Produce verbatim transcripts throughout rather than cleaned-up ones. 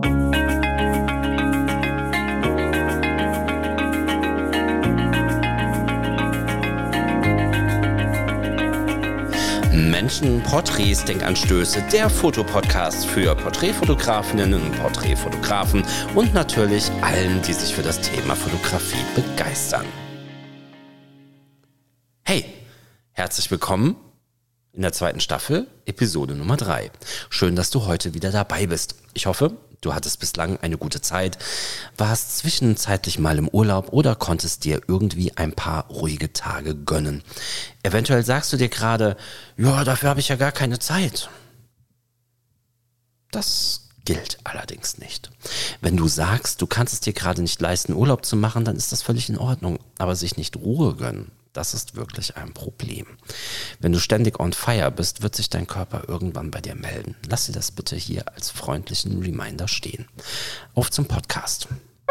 Menschen, Porträts, Denkanstöße, der Fotopodcast für Porträtfotografinnen und Porträtfotografen und natürlich allen, die sich für das Thema Fotografie begeistern. Hey, herzlich willkommen in der zweiten Staffel, Episode Nummer drei. Schön, dass du heute wieder dabei bist. Ich hoffe, du hattest bislang eine gute Zeit, warst zwischenzeitlich mal im Urlaub oder konntest dir irgendwie ein paar ruhige Tage gönnen. Eventuell sagst du dir gerade, ja, dafür habe ich ja gar keine Zeit. Das gilt allerdings nicht. Wenn du sagst, du kannst es dir gerade nicht leisten, Urlaub zu machen, dann ist das völlig in Ordnung. Aber sich nicht Ruhe gönnen, das ist wirklich ein Problem. Wenn du ständig on fire bist, wird sich dein Körper irgendwann bei dir melden. Lass dir das bitte hier als freundlichen Reminder stehen. Auf zum Podcast.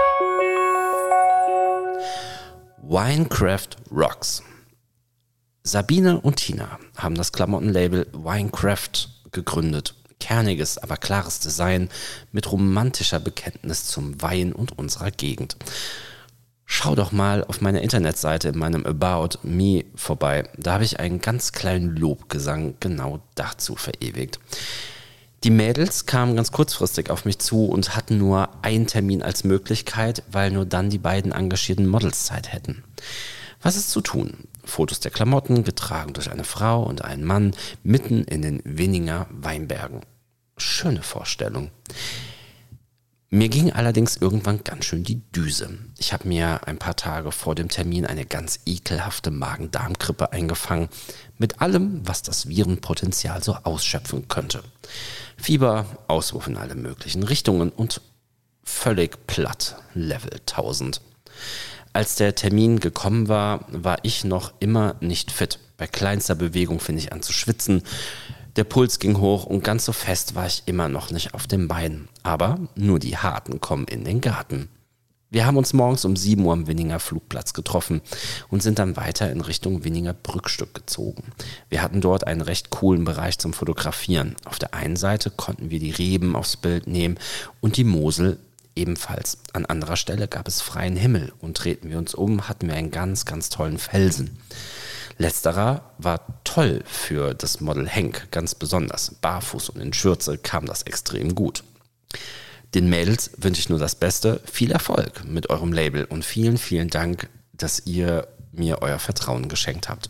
Winecraft Rocks. Sabine und Tina haben das Klamottenlabel Winecraft gegründet. Kerniges, aber klares Design mit romantischer Bekenntnis zum Wein und unserer Gegend. Schau doch mal auf meiner Internetseite in meinem About Me vorbei. Da habe ich einen ganz kleinen Lobgesang genau dazu verewigt. Die Mädels kamen ganz kurzfristig auf mich zu und hatten nur einen Termin als Möglichkeit, weil nur dann die beiden engagierten Models Zeit hätten. Was ist zu tun? Fotos der Klamotten, getragen durch eine Frau und einen Mann, mitten in den Winninger Weinbergen. Schöne Vorstellung. Mir ging allerdings irgendwann ganz schön die Düse. Ich habe mir ein paar Tage vor dem Termin eine ganz ekelhafte Magen-Darm-Grippe eingefangen, mit allem, was das Virenpotenzial so ausschöpfen könnte. Fieber, Auswurf in alle möglichen Richtungen und völlig platt, Level tausend. Als der Termin gekommen war, war ich noch immer nicht fit. Bei kleinster Bewegung fing ich an zu schwitzen. Der Puls ging hoch und ganz so fest war ich immer noch nicht auf den Beinen. Aber nur die Harten kommen in den Garten. Wir haben uns morgens um sieben Uhr am Winninger Flugplatz getroffen und sind dann weiter in Richtung Winninger Brückstück gezogen. Wir hatten dort einen recht coolen Bereich zum Fotografieren. Auf der einen Seite konnten wir die Reben aufs Bild nehmen und die Mosel ebenfalls. An anderer Stelle gab es freien Himmel und drehten wir uns um, hatten wir einen ganz, ganz tollen Felsen. Letzterer war toll für das Model Henk, ganz besonders. Barfuß und in Schürze kam das extrem gut. Den Mädels wünsche ich nur das Beste, viel Erfolg mit eurem Label und vielen, vielen Dank, dass ihr mir euer Vertrauen geschenkt habt.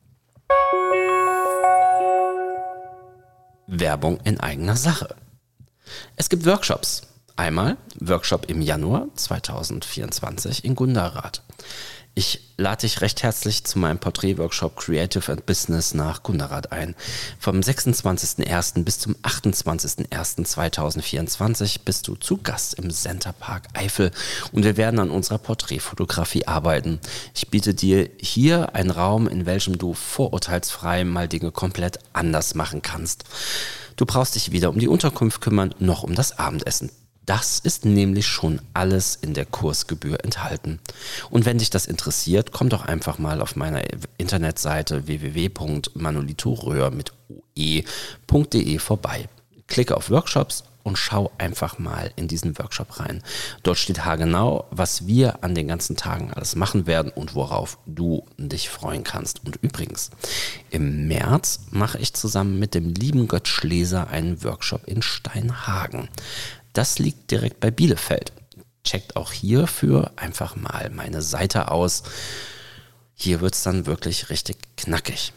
Werbung in eigener Sache. Es gibt Workshops. Einmal Workshop im Januar zweitausendvierundzwanzig in Gunderath. Ich lade dich recht herzlich zu meinem Porträtworkshop Creative and Business nach Gunderath ein. Vom sechsundzwanzigsten ersten bis zum achtundzwanzigsten ersten zweitausendvierundzwanzig bist du zu Gast im Centerpark Eifel und wir werden an unserer Porträtfotografie arbeiten. Ich biete dir hier einen Raum, in welchem du vorurteilsfrei mal Dinge komplett anders machen kannst. Du brauchst dich weder um die Unterkunft kümmern, noch um das Abendessen. Das ist nämlich schon alles in der Kursgebühr enthalten. Und wenn dich das interessiert, komm doch einfach mal auf meiner Internetseite w w w punkt manolitoröhr mit oe punkt de vorbei. Klicke auf Workshops und schau einfach mal in diesen Workshop rein. Dort steht haargenau, was wir an den ganzen Tagen alles machen werden und worauf du dich freuen kannst. Und übrigens, im März mache ich zusammen mit dem lieben Gott Schleser einen Workshop in Steinhagen. Das liegt direkt bei Bielefeld. Checkt auch hierfür einfach mal meine Seite aus. Hier wird es dann wirklich richtig knackig.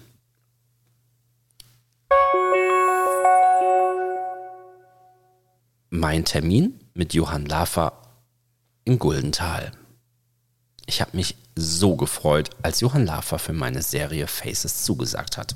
Mein Termin mit Johann Lafer in Guldenthal. Ich habe mich so gefreut, als Johann Lafer für meine Serie Faces zugesagt hat.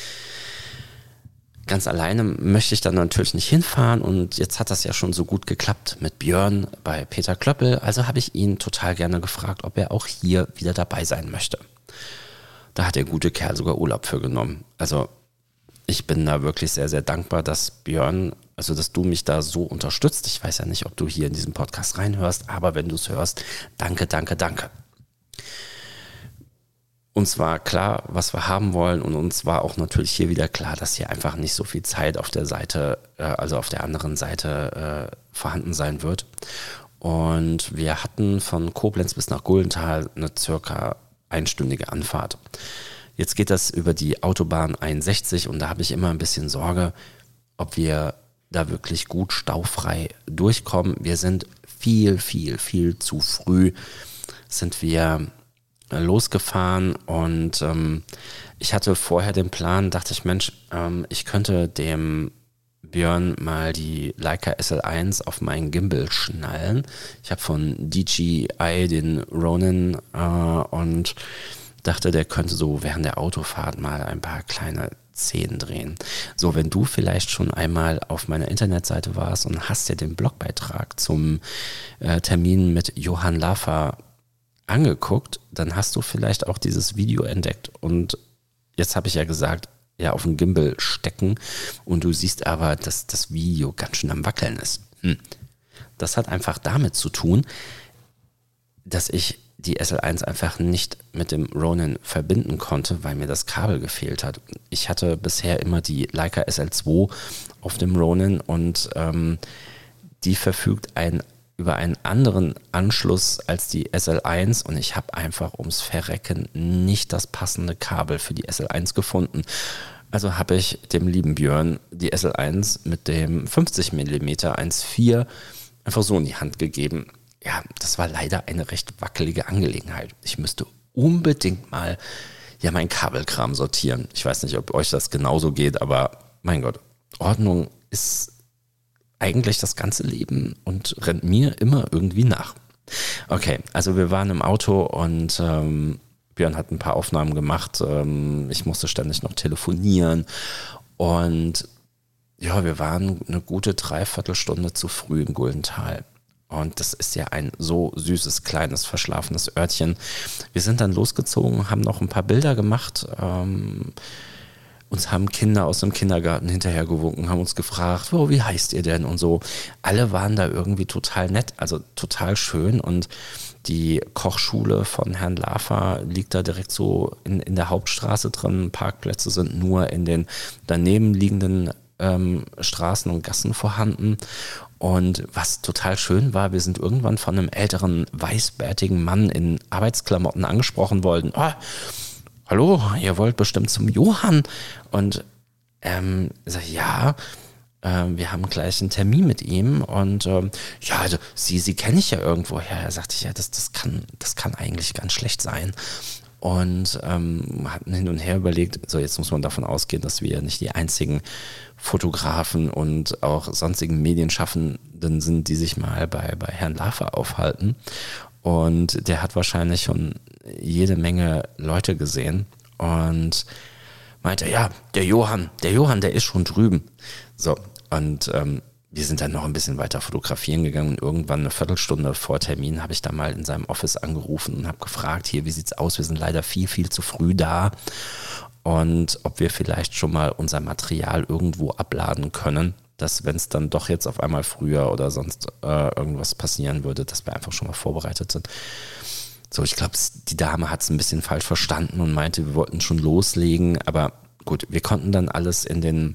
Ganz alleine möchte ich dann natürlich nicht hinfahren und jetzt hat das ja schon so gut geklappt mit Björn bei Peter Klöppel, also habe ich ihn total gerne gefragt, ob er auch hier wieder dabei sein möchte. Da hat der gute Kerl sogar Urlaub für genommen. Also ich bin da wirklich sehr, sehr dankbar, dass Björn, also dass du mich da so unterstützt. Ich weiß ja nicht, ob du hier in diesen Podcast reinhörst, aber wenn du es hörst, danke, danke, danke. uns war klar, was wir haben wollen und uns war auch natürlich hier wieder klar, dass hier einfach nicht so viel Zeit auf der Seite, äh, also auf der anderen Seite äh, vorhanden sein wird. Und wir hatten von Koblenz bis nach Guldenthal eine circa einstündige Anfahrt. Jetzt geht das über die Autobahn einundsechzig und da habe ich immer ein bisschen Sorge, ob wir da wirklich gut staufrei durchkommen. Wir sind viel, viel, viel zu früh sind wir losgefahren und ähm, ich hatte vorher den Plan, dachte ich, Mensch, ähm, ich könnte dem Björn mal die Leica S L eins auf meinen Gimbal schnallen. Ich habe von D J I den Ronin äh, und dachte, der könnte so während der Autofahrt mal ein paar kleine Szenen drehen. So, wenn du vielleicht schon einmal auf meiner Internetseite warst und hast dir den Blogbeitrag zum äh, Termin mit Johann Lafer angeguckt, dann hast du vielleicht auch dieses Video entdeckt. Und jetzt habe ich ja gesagt, ja, auf den Gimbal stecken und du siehst aber, dass das Video ganz schön am Wackeln ist. Hm. Das hat einfach damit zu tun, dass ich die S L eins einfach nicht mit dem Ronin verbinden konnte, weil mir das Kabel gefehlt hat. Ich hatte bisher immer die Leica S L zwei auf dem Ronin und ähm, die verfügt ein, über einen anderen Anschluss als die S L eins und ich habe einfach ums Verrecken nicht das passende Kabel für die S L eins gefunden. Also habe ich dem lieben Björn die S L eins mit dem fünfzig Millimeter eins Komma vier einfach so in die Hand gegeben. Ja, das war leider eine recht wackelige Angelegenheit. Ich müsste unbedingt mal ja meinen Kabelkram sortieren. Ich weiß nicht, ob euch das genauso geht, aber mein Gott, Ordnung ist eigentlich das ganze Leben und rennt mir immer irgendwie nach. Okay, also wir waren im Auto und ähm, Björn hat ein paar Aufnahmen gemacht. Ähm, ich musste ständig noch telefonieren und ja, wir waren eine gute Dreiviertelstunde zu früh in Guldenthal. Und das ist ja ein so süßes, kleines, verschlafenes Örtchen. Wir sind dann losgezogen, haben noch ein paar Bilder gemacht. Ähm, uns haben Kinder aus dem Kindergarten hinterhergewunken, haben uns gefragt, oh, wie heißt ihr denn und so. Alle waren da irgendwie total nett, also total schön. Und die Kochschule von Herrn Lafer liegt da direkt so in, in der Hauptstraße drin. Parkplätze sind nur in den daneben liegenden ähm, Straßen und Gassen vorhanden. Und was total schön war, wir sind irgendwann von einem älteren, weißbärtigen Mann in Arbeitsklamotten angesprochen worden. Oh, hallo, ihr wollt bestimmt zum Johann. Und ähm, ich sag, ja, äh, wir haben gleich einen Termin mit ihm. Und ähm, ja, also sie, sie kenne ich ja irgendwoher. Er sagte, ja, das, das, kann, das kann eigentlich ganz schlecht sein. Und ähm, hatten hin und her überlegt, so jetzt muss man davon ausgehen, dass wir nicht die einzigen Fotografen und auch sonstigen Medienschaffenden sind, die sich mal bei, bei Herrn Lafer aufhalten. Und der hat wahrscheinlich schon jede Menge Leute gesehen und meinte, ja, der Johann, der Johann, der ist schon drüben. So, und ähm, wir sind dann noch ein bisschen weiter fotografieren gegangen und irgendwann eine Viertelstunde vor Termin habe ich da mal in seinem Office angerufen und habe gefragt, hier, wie sieht's aus? Wir sind leider viel, viel zu früh da und ob wir vielleicht schon mal unser Material irgendwo abladen können, dass wenn es dann doch jetzt auf einmal früher oder sonst äh, irgendwas passieren würde, dass wir einfach schon mal vorbereitet sind. So, ich glaube, die Dame hat es ein bisschen falsch verstanden und meinte, wir wollten schon loslegen, aber gut, wir konnten dann alles in den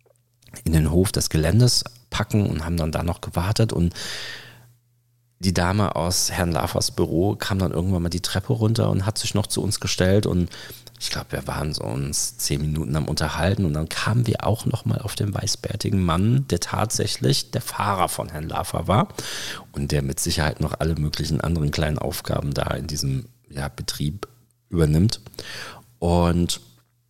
in den Hof des Geländes packen und haben dann da noch gewartet und die Dame aus Herrn Lafers Büro kam dann irgendwann mal die Treppe runter und hat sich noch zu uns gestellt und ich glaube, wir waren so uns zehn Minuten am Unterhalten und dann kamen wir auch noch mal auf den weißbärtigen Mann, der tatsächlich der Fahrer von Herrn Lafer war und der mit Sicherheit noch alle möglichen anderen kleinen Aufgaben da in diesem ja, Betrieb übernimmt und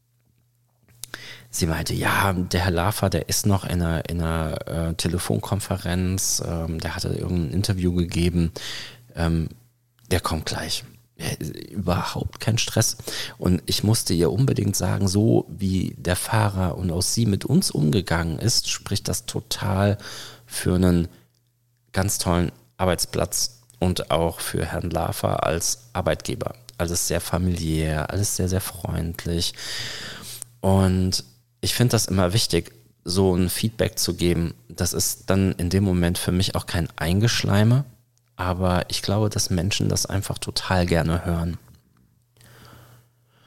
sie meinte, ja, der Herr Lafer, der ist noch in einer, in einer äh, Telefonkonferenz, ähm, der hatte irgendein Interview gegeben, ähm, der kommt gleich. Ja, überhaupt kein Stress. Und ich musste ihr unbedingt sagen, so wie der Fahrer und auch sie mit uns umgegangen ist, spricht das total für einen ganz tollen Arbeitsplatz und auch für Herrn Lafer als Arbeitgeber. Alles sehr familiär, alles sehr, sehr freundlich. Und ich finde das immer wichtig, so ein Feedback zu geben. Das ist dann in dem Moment für mich auch kein Eingeschleime, aber ich glaube, dass Menschen das einfach total gerne hören.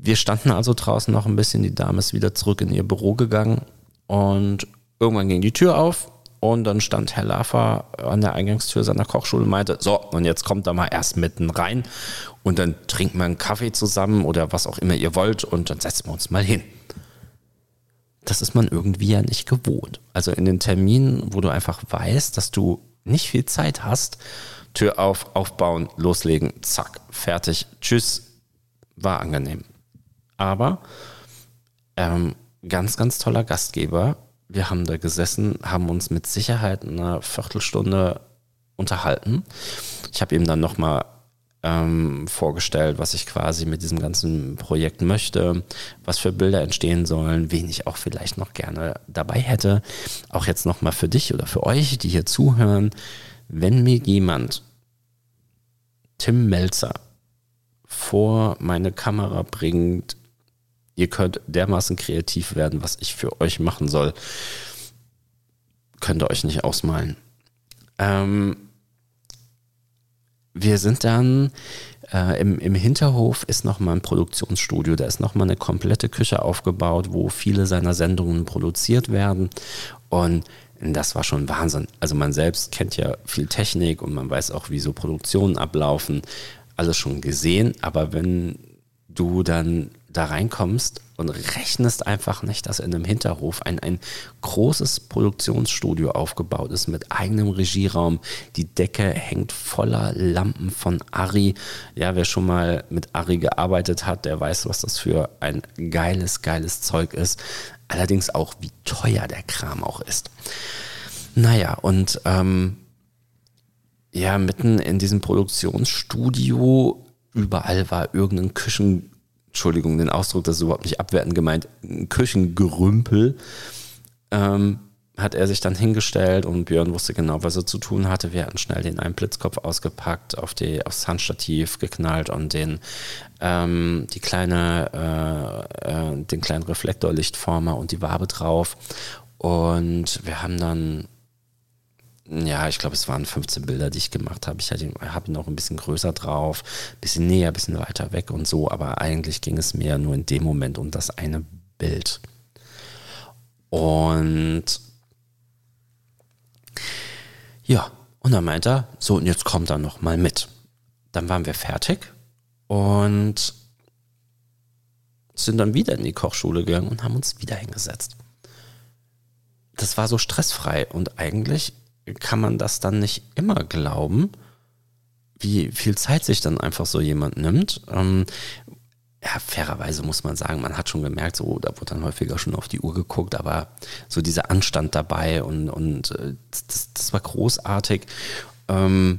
wir standen also draußen noch ein bisschen, die Dame ist wieder zurück in ihr Büro gegangen und irgendwann ging die Tür auf und dann stand Herr Laffer an der Eingangstür seiner Kochschule und meinte, so, und jetzt kommt da mal erst mitten rein und dann trinken wir einen Kaffee zusammen oder was auch immer ihr wollt und dann setzen wir uns mal hin. Das ist man irgendwie ja nicht gewohnt. Also in den Terminen, wo du einfach weißt, dass du nicht viel Zeit hast, Tür auf, aufbauen, loslegen, zack, fertig, tschüss, war angenehm. Aber ähm, ganz, ganz toller Gastgeber. Wir haben da gesessen, haben uns mit Sicherheit eine Viertelstunde unterhalten. Ich habe ihm dann nochmal ähm, vorgestellt, was ich quasi mit diesem ganzen Projekt möchte, was für Bilder entstehen sollen, wen ich auch vielleicht noch gerne dabei hätte. Auch jetzt nochmal für dich oder für euch, die hier zuhören, wenn mir jemand Tim Melzer vor meine Kamera bringt, ihr könnt dermaßen kreativ werden, was ich für euch machen soll, könnt ihr euch nicht ausmalen. Ähm, wir sind dann, äh, im, im Hinterhof ist nochmal ein Produktionsstudio, da ist nochmal eine komplette Küche aufgebaut, wo viele seiner Sendungen produziert werden und das war schon Wahnsinn. Also man selbst kennt ja viel Technik und man weiß auch, wie so Produktionen ablaufen, alles schon gesehen, aber wenn du dann da reinkommst und rechnest einfach nicht, dass in einem Hinterhof ein, ein großes Produktionsstudio aufgebaut ist mit eigenem Regieraum. Die Decke hängt voller Lampen von Arri. Ja, wer schon mal mit Arri gearbeitet hat, der weiß, was das für ein geiles, geiles Zeug ist. Allerdings auch, wie teuer der Kram auch ist. Naja, und ähm, ja, mitten in diesem Produktionsstudio, überall war irgendein Küchen, Entschuldigung, den Ausdruck, das ist überhaupt nicht abwertend gemeint, ein Küchengerümpel, ähm, hat er sich dann hingestellt und Björn wusste genau, was er zu tun hatte. Wir hatten schnell den einen Blitzkopf ausgepackt, auf die, aufs Handstativ geknallt und den, ähm, die kleine, äh, äh, den kleinen Reflektorlichtformer und die Wabe drauf. Und wir haben dann, ja, ich glaube, es waren fünfzehn Bilder, die ich gemacht habe. Ich habe ihn noch ein bisschen größer drauf, ein bisschen näher, ein bisschen weiter weg und so, aber eigentlich ging es mir nur in dem Moment um das eine Bild. Und ja, und dann meint er, so, und jetzt kommt er noch mal mit. Dann waren wir fertig und sind dann wieder in die Kochschule gegangen und haben uns wieder hingesetzt. Das war so stressfrei und eigentlich kann man das dann nicht immer glauben, wie viel Zeit sich dann einfach so jemand nimmt. Ähm, ja, fairerweise muss man sagen, man hat schon gemerkt, so, da wurde dann häufiger schon auf die Uhr geguckt, aber so dieser Anstand dabei und, und äh, das, das war großartig. Ähm,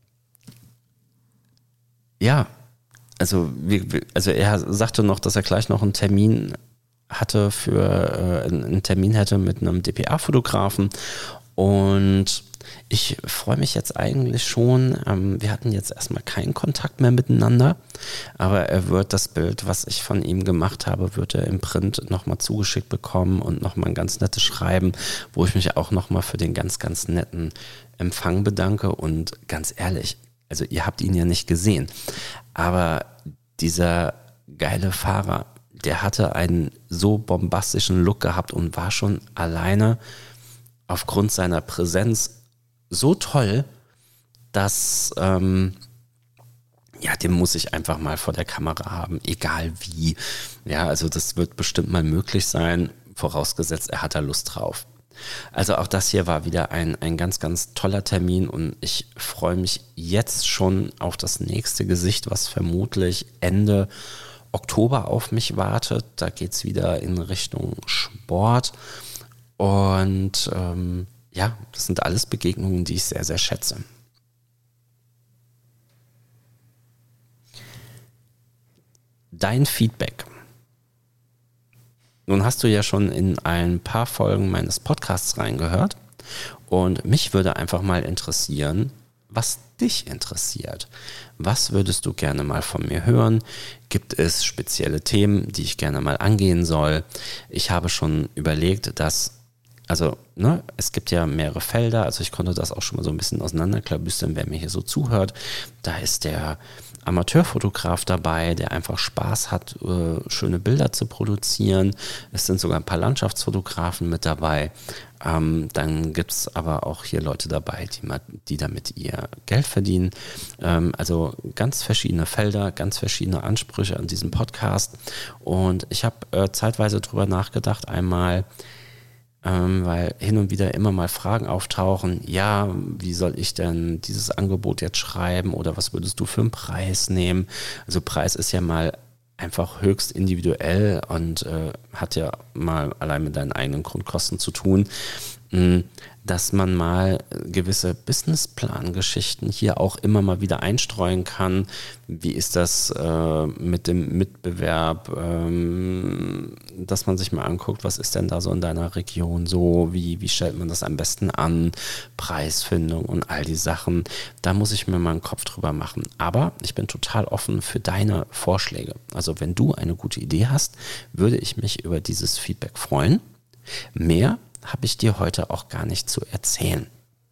ja, also, wir, also er sagte noch, dass er gleich noch einen Termin hatte für äh, einen Termin hätte mit einem D P A-Fotografen. Und ich freue mich jetzt eigentlich schon, ähm, wir hatten jetzt erstmal keinen Kontakt mehr miteinander, aber er wird das Bild, was ich von ihm gemacht habe, wird er im Print nochmal zugeschickt bekommen und nochmal ein ganz nettes Schreiben, wo ich mich auch nochmal für den ganz, ganz netten Empfang bedanke und ganz ehrlich, also ihr habt ihn ja nicht gesehen, aber dieser geile Fahrer, der hatte einen so bombastischen Look gehabt und war schon alleine aufgrund seiner Präsenz so toll, dass ähm, ja, den muss ich einfach mal vor der Kamera haben, egal wie. Ja, also das wird bestimmt mal möglich sein, vorausgesetzt, er hat da Lust drauf. Also auch das hier war wieder ein, ein ganz, ganz toller Termin und ich freue mich jetzt schon auf das nächste Gesicht, was vermutlich Ende Oktober auf mich wartet. Da geht es wieder in Richtung Sport. Und ähm, ja, das sind alles Begegnungen, die ich sehr, sehr schätze. Dein Feedback. Nun hast du ja schon in ein paar Folgen meines Podcasts reingehört und mich würde einfach mal interessieren, was dich interessiert. Was würdest du gerne mal von mir hören? Gibt es spezielle Themen, die ich gerne mal angehen soll? Ich habe schon überlegt, dass Also, ne, es gibt ja mehrere Felder, also ich konnte das auch schon mal so ein bisschen auseinanderklabüstern, wer mir hier so zuhört. Da ist der Amateurfotograf dabei, der einfach Spaß hat, äh, schöne Bilder zu produzieren. Es sind sogar ein paar Landschaftsfotografen mit dabei. Ähm, dann gibt es aber auch hier Leute dabei, die, die damit ihr Geld verdienen. Ähm, also ganz verschiedene Felder, ganz verschiedene Ansprüche an diesem Podcast. Und ich habe äh, zeitweise drüber nachgedacht, einmal, Ähm, weil hin und wieder immer mal Fragen auftauchen, ja, wie soll ich denn dieses Angebot jetzt schreiben oder was würdest du für einen Preis nehmen? Also Preis ist ja mal einfach höchst individuell und äh, hat ja mal allein mit deinen eigenen Grundkosten zu tun, mh, dass man mal gewisse Businessplan-Geschichten hier auch immer mal wieder einstreuen kann. Wie ist das äh, mit dem Mitbewerb, ähm, dass man sich mal anguckt, was ist denn da so in deiner Region so, wie, wie stellt man das am besten an, Preisfindung und all die Sachen. Da muss ich mir mal einen Kopf drüber machen. Aber ich bin total offen für deine Vorschläge. Also wenn du eine gute Idee hast, würde ich mich über dieses Feedback freuen. Mehr habe ich dir heute auch gar nicht zu erzählen.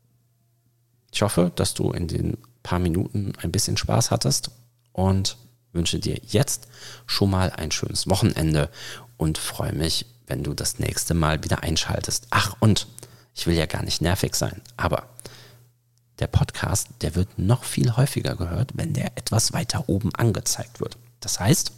Ich hoffe, dass du in den paar Minuten ein bisschen Spaß hattest und wünsche dir jetzt schon mal ein schönes Wochenende und freue mich, wenn du das nächste Mal wieder einschaltest. Ach, und ich will ja gar nicht nervig sein, aber der Podcast, der wird noch viel häufiger gehört, wenn der etwas weiter oben angezeigt wird. Das heißt,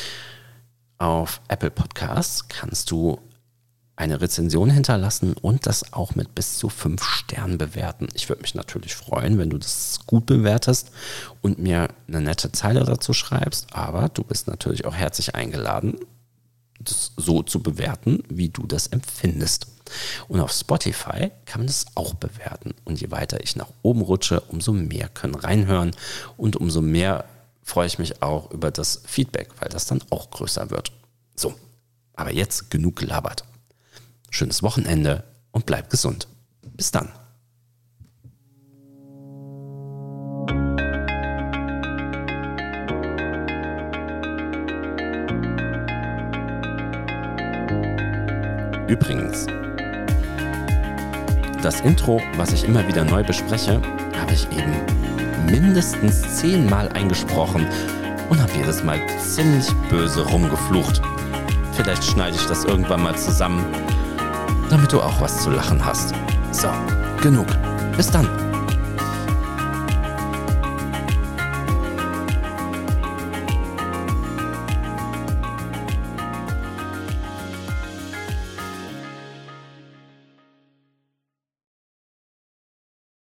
auf Apple Podcasts kannst du eine Rezension hinterlassen und das auch mit bis zu fünf Sternen bewerten. Ich würde mich natürlich freuen, wenn du das gut bewertest und mir eine nette Zeile dazu schreibst, aber du bist natürlich auch herzlich eingeladen, das so zu bewerten, wie du das empfindest. Und auf Spotify kann man das auch bewerten. Und je weiter ich nach oben rutsche, umso mehr können reinhören und umso mehr freue ich mich auch über das Feedback, weil das dann auch größer wird. So, aber jetzt genug gelabert. Schönes Wochenende und bleib gesund. Bis dann. Übrigens, das Intro, was ich immer wieder neu bespreche, habe ich eben mindestens zehnmal eingesprochen und habe jedes Mal ziemlich böse rumgeflucht. Vielleicht schneide ich das irgendwann mal zusammen, damit du auch was zu lachen hast. So, genug. Bis dann.